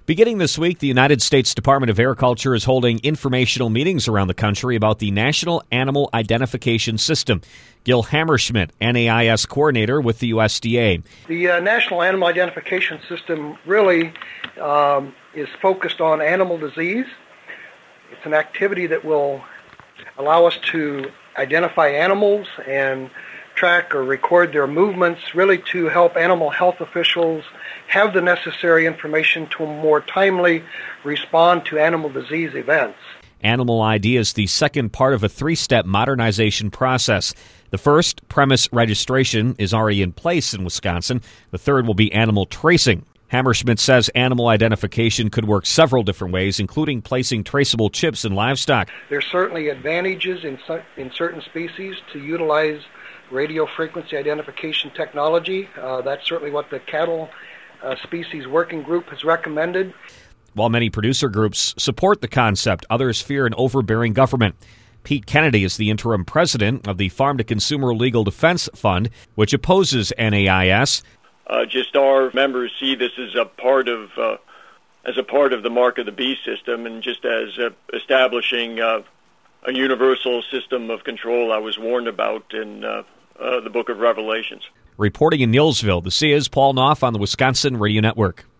Beginning this week, the United States Department of Agriculture is holding informational meetings around the country about the National Animal Identification System. Gil Hammerschmidt, NAIS coordinator with the USDA. The National Animal Identification System really is focused on animal disease. It's an activity that will allow us to identify animals and track or record their movements, really to help animal health officials have the necessary information to more timely respond to animal disease events. Animal ID is the second part of a three-step modernization process. The first, premise registration, is already in place in Wisconsin. The third will be animal tracing. Hammerschmidt says animal identification could work several different ways, including placing traceable chips in livestock. There's certainly advantages in certain species to utilize radio frequency identification technology. That's certainly what the cattle species working group has recommended. While many producer groups support the concept, others fear an overbearing government. Pete Kennedy is the interim president of the Farm to Consumer Legal Defense Fund, which opposes NAIS. Just our members see this as a part of the mark of the beast system, and just as establishing a universal system of control I was warned about in the book of Revelations. Reporting in Neillsville, the CIA's Paul Knopf on the Wisconsin Radio Network.